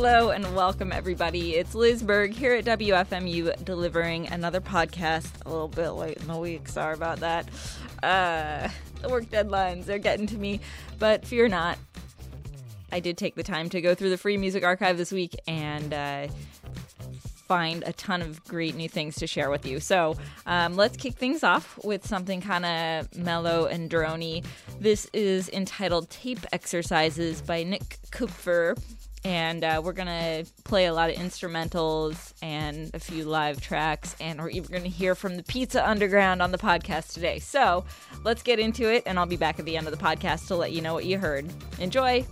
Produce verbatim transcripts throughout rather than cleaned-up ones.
Hello and welcome, everybody. It's Liz Berg here at W F M U delivering another podcast a little bit late in the week. Sorry about that. Uh, the work deadlines are getting to me, but fear not. I did take the time to go through the Free Music Archive this week and uh, find a ton of great new things to share with you. So um, let's kick things off with something kind of mellow and droney. This is entitled Tape Exercises by Nick Kupfer. And uh, we're going to play a lot of instrumentals and a few live tracks, and we're even going to hear from the Pizza Underground on the podcast today. So let's get into it, and I'll be back at the end of the podcast to let you know what you heard. Enjoy!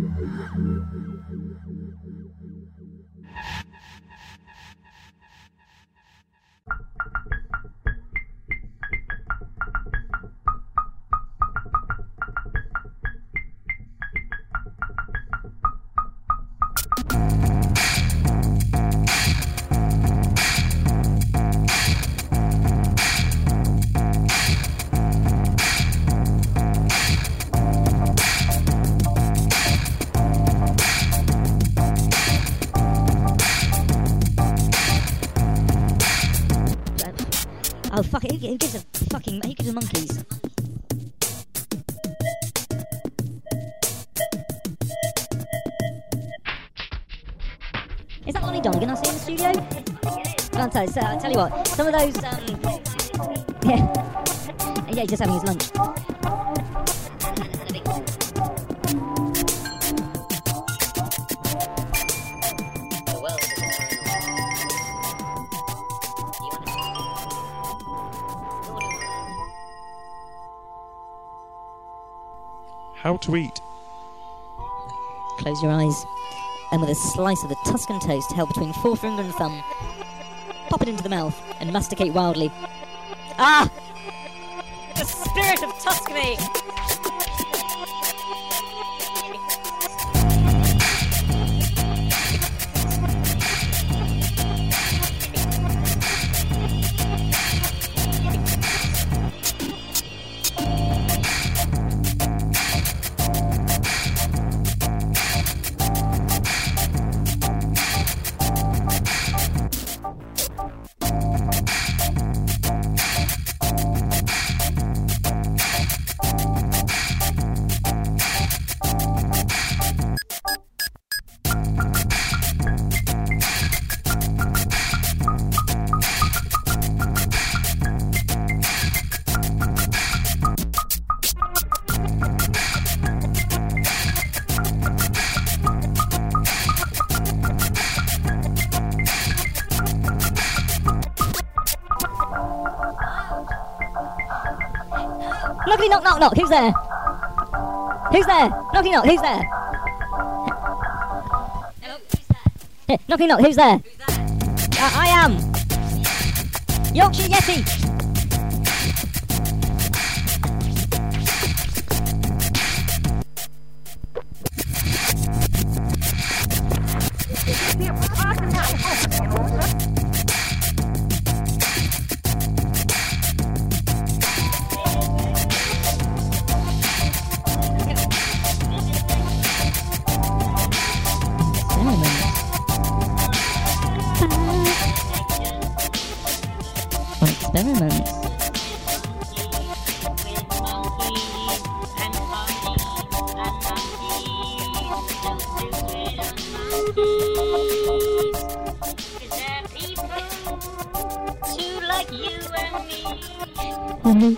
Oh fuck it, who gives a fucking, who gives a monkeys? Is that Lonnie Donegan I see in the studio? Can't tell, so I'll tell you what, some of those, um, yeah, yeah, he's just having his lunch. How to eat. Close your eyes, and with a slice of the Tuscan toast held between forefinger and thumb, pop it into the mouth and masticate wildly. Ah! The spirit of Tuscany! Knockity knock knock knock, who's there? Who's there? Knocky knock, who's there? Hello, who's there? Knocky knock, who's there? Who's there? Uh, I am Yorkshire Yeti. Experiments. Mm-hmm.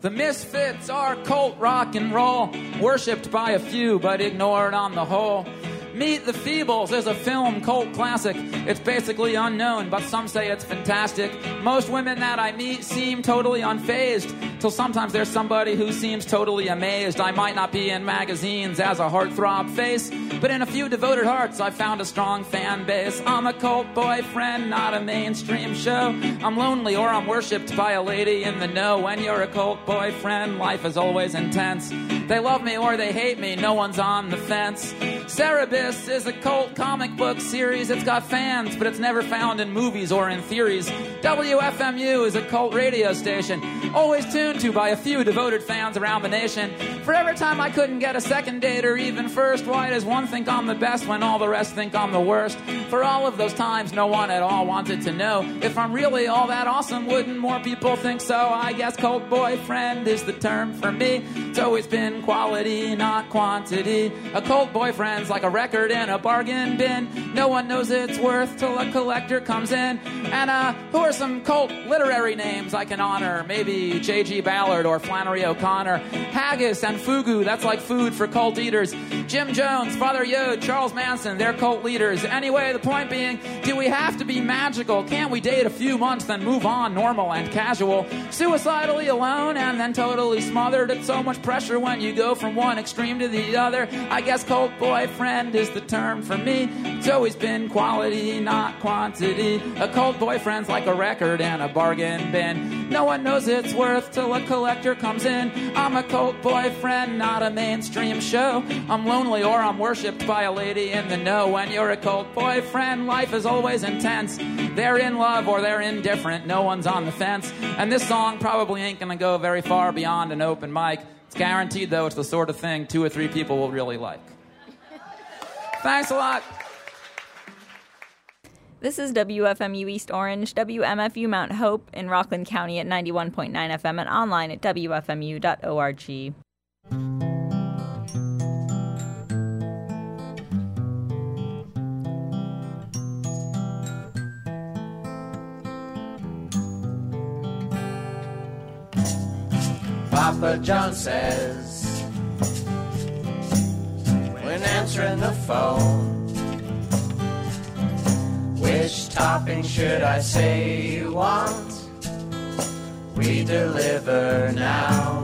The Misfits are cult rock and roll, worshipped by a few but ignored on the whole. Meet the Feebles is a film cult classic. It's basically unknown, but some say it's fantastic. Most women that I meet seem totally unfazed, till sometimes there's somebody who seems totally amazed. I might not be in magazines as a heartthrob face, but in a few devoted hearts I found a strong fan base. I'm a cult boyfriend, not a mainstream show. I'm lonely or I'm worshipped by a lady in the know. When you're a cult boyfriend, life is always intense. They love me or they hate me, no one's on the fence. Cerebus is a cult comic book series. It's got fans, but it's never found in movies or in theories. W F M U is a cult radio station, always tuned to by a few devoted fans around the nation. For every time I couldn't get a second date or even first, why does one think I'm the best when all the rest think I'm the worst? For all of those times no one at all wanted to know if I'm really all that awesome, wouldn't more people think so? I guess cult boyfriend is the term for me. It's always been quality, not quantity. A cult boyfriend's like a record in a bargain bin. No one knows its worth till a collector comes in. And uh, who are some cult literary names I can honor? Maybe J G Ballard or Flannery O'Connor. Haggis and Fugu, that's like food for cult eaters. Jim Jones, Father Yod, Charles Manson, they're cult leaders. Anyway, the point being, do we have to be magical? Can't we date a few months, then move on, normal and casual? Suicidally alone and then totally smothered. It's so much pressure when you go from one extreme to the other. I guess cult boyfriend is the term for me. It's always been quality, not quantity. A cult boyfriend's like a record and a bargain bin. No one knows its worth till a collector comes in. I'm a cult boyfriend, not a mainstream show. I'm lonely or I'm worshipped by a lady in the know. When you're a cult boyfriend, life is always intense. They're in love or they're indifferent, no one's on the fence. And this song probably ain't gonna go very far beyond an open mic. It's guaranteed, though, it's the sort of thing two or three people will really like. Thanks a lot. This is W F M U East Orange, W M F U Mount Hope in Rockland County at ninety-one point nine F M and online at W F M U dot org. Papa John says, when answering the phone, which topping should I say you want? We deliver now.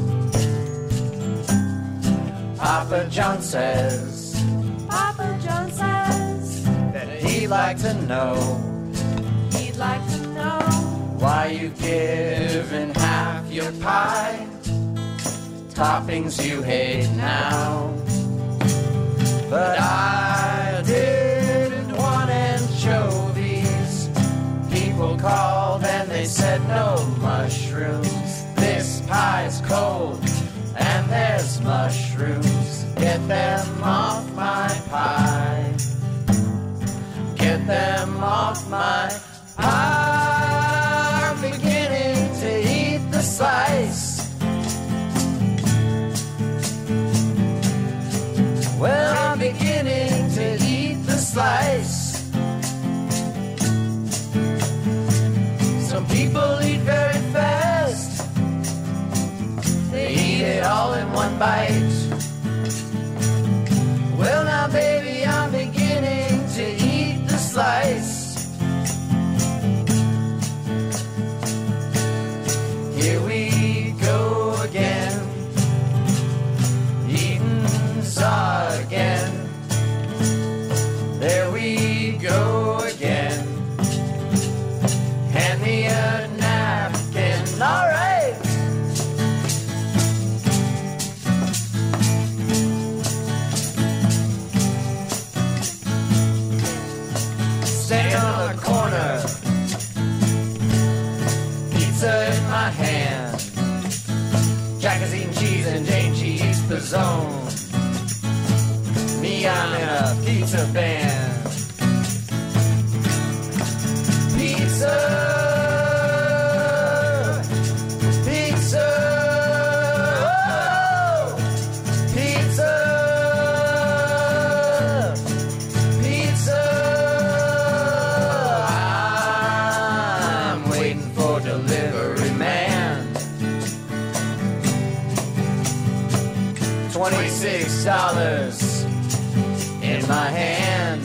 Papa John says, Papa John says, that he'd like to know, he'd like to know why you've given half your pie, toppings you hate now. But I didn't want anchovies. People called and they said no mushrooms. This pie's cold and there's mushrooms. Get them off my pie. Get them off my pie. I'm beginning to eat the slice. Well, I'm beginning to eat the slice. Some people eat very fast. They eat it all in one bite. Well, now, baby, I'm beginning to eat the slice. Here we go again, eating saw again. There we go again. Hand me a napkin, all right. Stay on the corner, pizza in my hand. Jack is eating cheese and Jane, she eats Pizzone. Me, I'm in a pizza band. Pizza, pizza, oh, pizza, pizza. I'm waiting for delivery man. six dollars in my hand.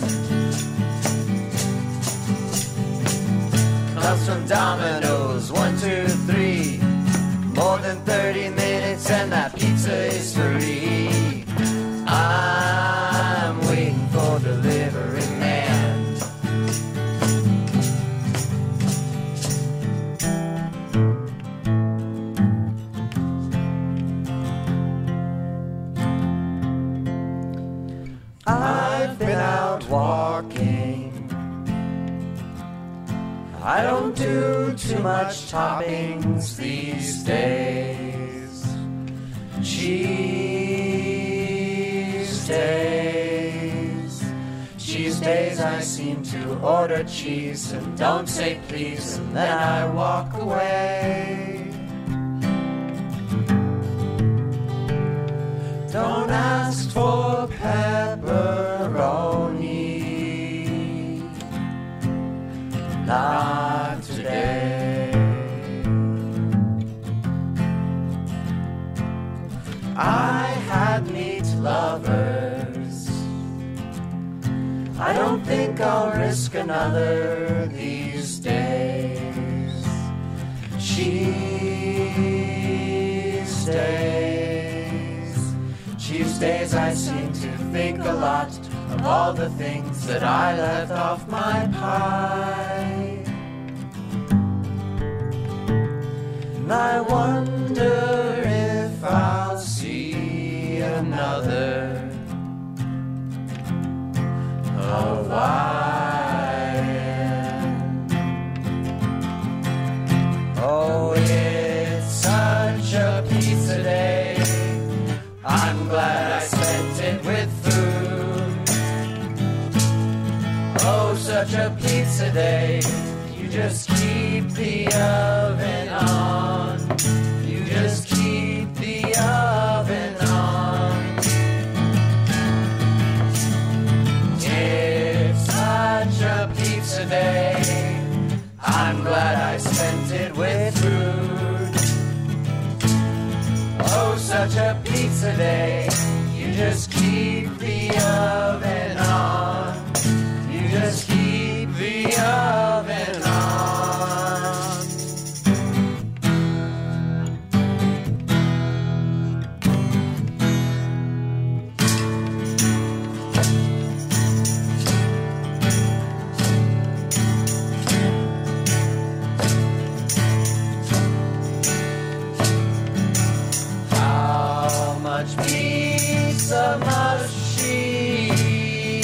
Comes from Domino's, one, two, three. More than thirty minutes and that pizza is free. I'm waiting for delivery man. I've been out walking. I don't do too much toppings these days. Cheese days. Cheese days I seem to order cheese and don't say please, and then I walk away. Don't ask for pepperoni, not today. I had meat lovers. I don't think I'll risk another these days. Cheese days. Cheese days I seem to think a lot of all the things that I left off my pie. And I wonder if I'll see another Hawaiian. Oh, it's such a pizza day. I'm glad I spent it with food. Oh, such a pizza day. You just keep the oven on. You just keep the oven on. It's such a pizza day. I'm glad I spent it with food. Oh, such a pizza day. You just keep the oven on. You just keep the oven on. How much pizza must she eat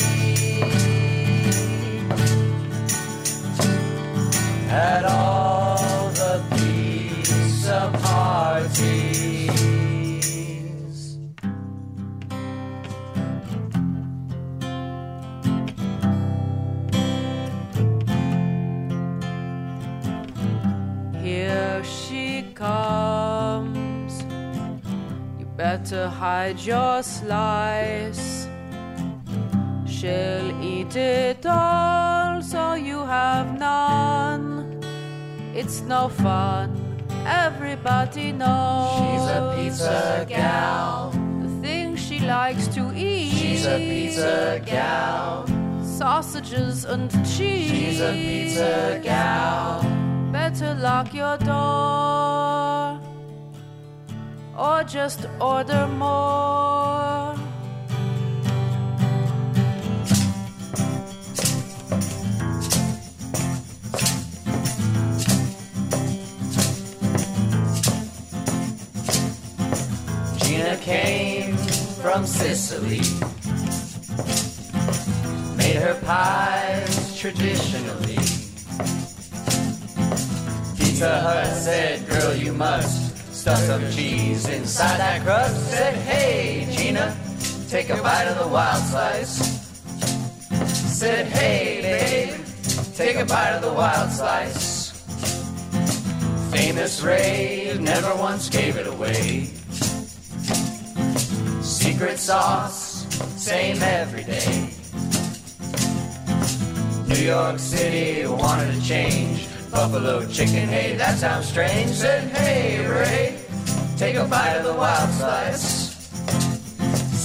at all the pizza parties? Here she comes. You better hide your slice. She'll eat it all, so you have none. It's no fun, everybody knows. She's a pizza gal. The things she likes to eat. She's a pizza gal. Sausages and cheese. She's a pizza gal. Better lock your door, or just order more. Gina came from Sicily, made her pies traditionally. Pizza Hut said, girl, you must stuff some cheese inside that crust. Said, hey, Gina, take a bite of the wild slice. Said, hey, babe, take a bite of the wild slice. Famous Ray never once gave it away. Secret sauce, same every day. New York City wanted to change. Buffalo chicken, hey, that sounds strange. Said, hey, Ray, take a bite of the wild slice.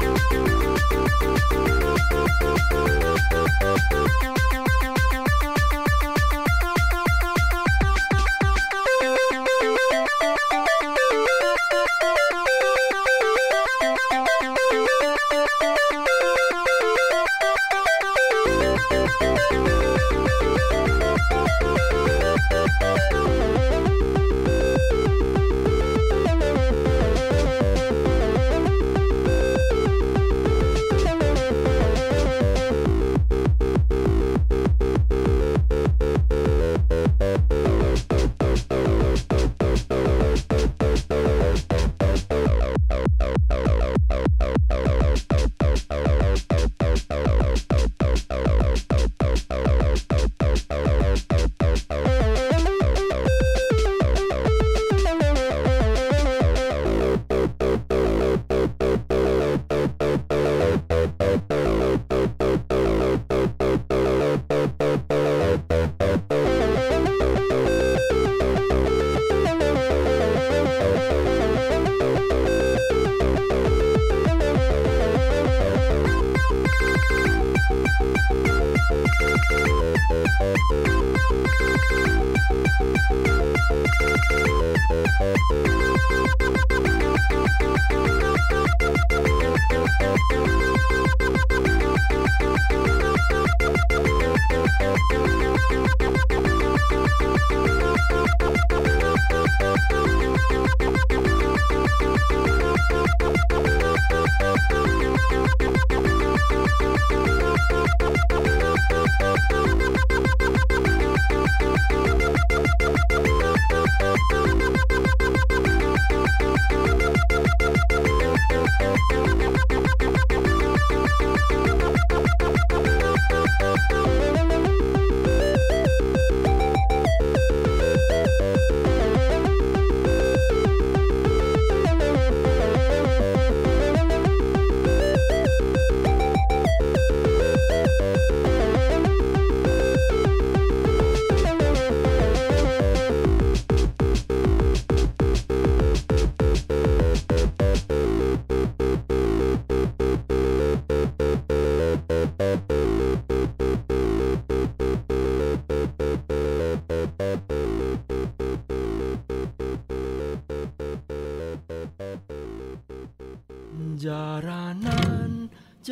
Jaranan,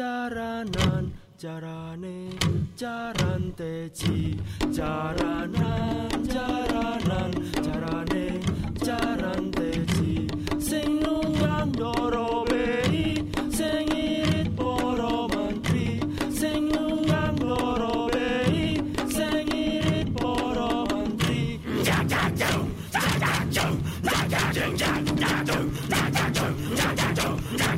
jaranan, jarane, jaran teji. Jaranan, jaranan, jarane, jaran teji. Sing nunggang doro bei, sing irit poro mantri. Sing nunggang doro bei, sing irit poro mantri. Jajajong, jajajong, jajajong, jajajong, jajajong, jajajong.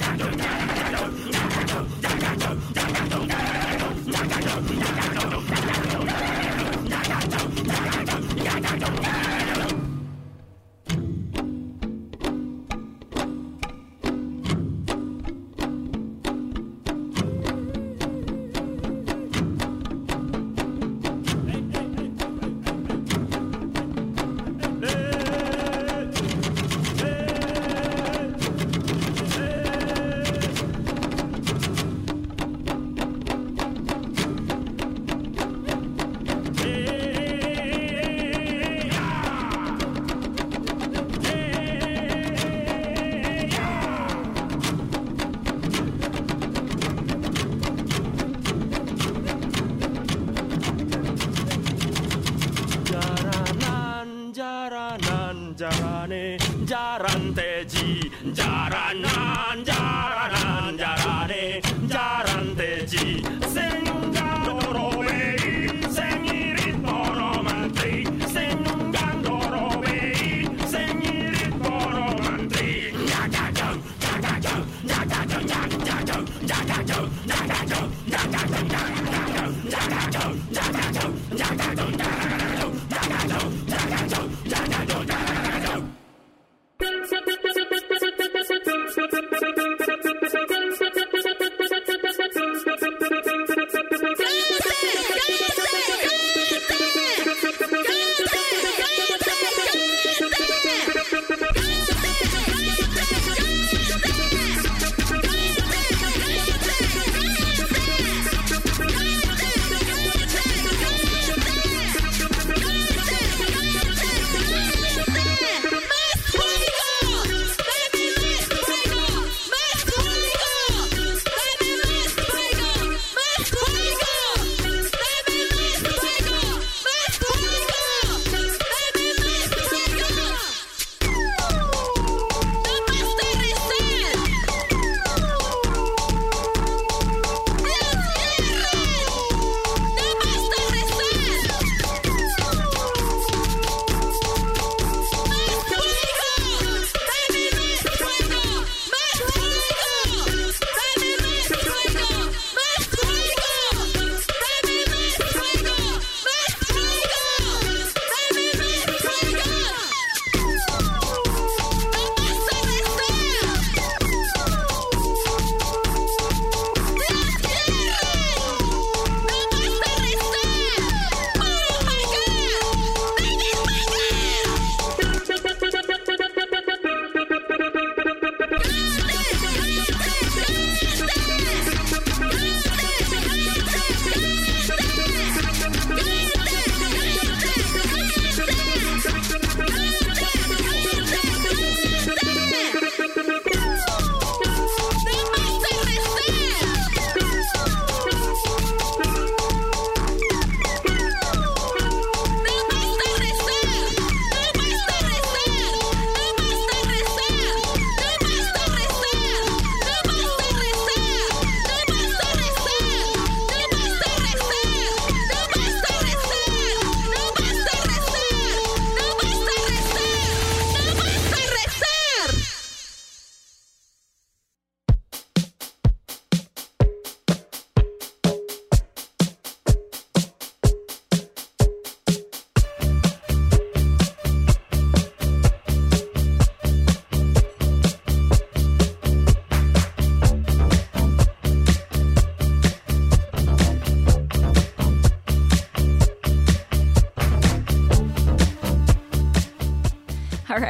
Jarane, jaran teji, jaranan, jaranan, jarane, jaran teji. Sing nunggang doro bei, sing irit poro mantri. Sing nunggang doro bei, sing irit poro mantri. Jajajong, jajajong, jajajong, jajajong, jajajong, jajajong, jajajong, jajajong, jajajong, jajajong, jajajong, jajajong, jajajong, jajajong, jajajong, jajajong.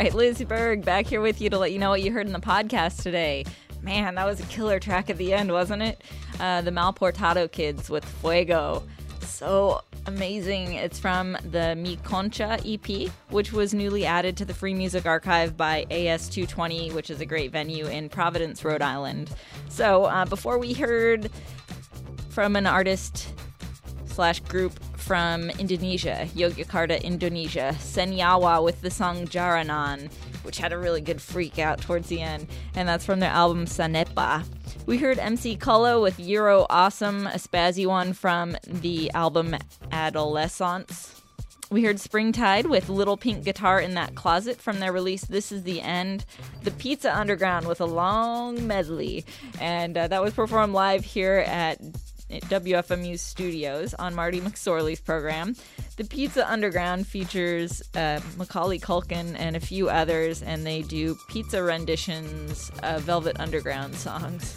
right, Liz Berg back here with you to let you know what you heard in the podcast today. Man, that was a killer track at the end, wasn't it? Uh, the Malportado Kids with Fuego. So amazing. It's from the Mi Concha E P, which was newly added to the Free Music Archive by A S two twenty, which is a great venue in Providence, Rhode Island. So uh, before we heard from an artist slash group from Indonesia, Yogyakarta, Indonesia, Senyawa with the song Jaranan, which had a really good freak out towards the end, and that's from their album Sanepa. We heard M C Cullo with Euro Awesome, a spazzy one from the album Adolescence. We heard Springtide with Little Pink Guitar in That Closet from their release This Is the End. The Pizza Underground with a long medley, and uh, that was performed live here at W F M U studios on Marty McSorley's program. The Pizza Underground features uh, Macaulay Culkin and a few others, and they do pizza renditions of Velvet Underground songs.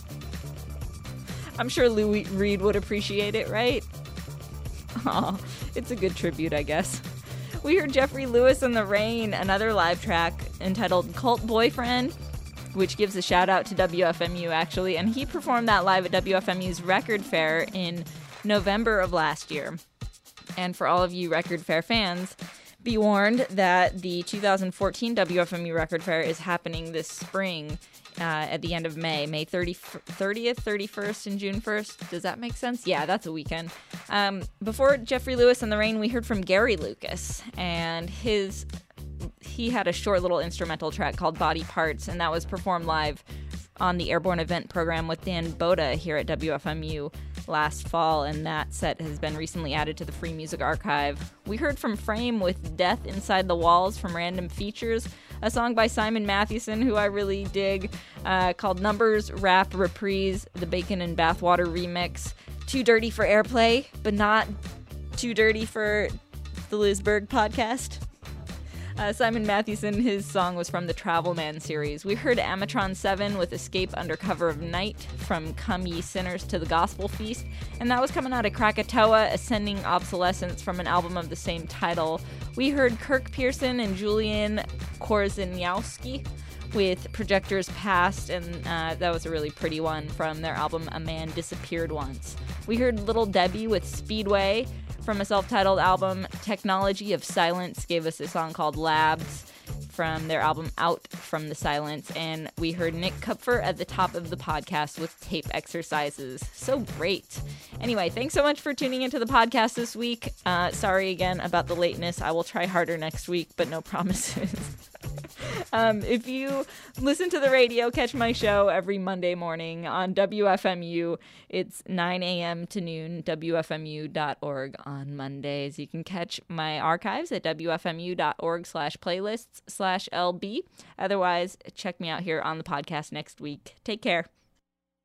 I'm sure Lou Reed would appreciate it, right? Aw, it's a good tribute, I guess. We heard Jeffrey Lewis and the Rain, another live track entitled Cult Boyfriend, which gives a shout out to W F M U actually, and he performed that live at W F M U's Record Fair in November of last year. And for all of you Record Fair fans, be warned that the two thousand fourteen W F M U Record Fair is happening this spring uh, at the end of May, May thirtieth, thirty-first, and June first. Does that make sense? Yeah, that's a weekend. Um, before Jeffrey Lewis and the Rain, we heard from Gary Lucas, and his he had a short little instrumental track called Body Parts, and that was performed live on the Airborne Event program with Dan Boda here at W F M U last fall, and that set has been recently added to the Free Music Archive. We heard from Frame with Death Inside the Walls from Random Features, a song by Simon Mathewson, who I really dig, uh, called Numbers Rap Reprise, the Bacon and Bathwater remix. Too dirty for airplay, but not too dirty for the Liz Berg podcast. Uh, Simon Mathewson, his song was from the Travel Man series. We heard Amatron seven with Escape Under Cover of Night from Come Ye Sinners to the Gospel Feast, and that was coming out of Krakatoa, Ascending Obsolescence from an album of the same title. We heard Kirk Pearson and Julian Korzeniowski with Projectors Past, and uh, that was a really pretty one from their album A Man Disappeared Once. We heard Little Debbie with Speedway from a self-titled album. Technology of Silence gave us a song called Labs from their album Out from the Silence, and we heard Nick Kupfer at the top of the podcast with Tape Exercises. So great. Anyway, thanks so much for tuning into the podcast this week. Uh, sorry again about the lateness. I will try harder next week, but no promises. Um, if you listen to the radio, catch my show every Monday morning on W F M U. It's nine a.m. to noon, W F M U dot org on Mondays. You can catch my archives at W F M U dot org slash playlists slash L B. Otherwise, check me out here on the podcast next week. Take care.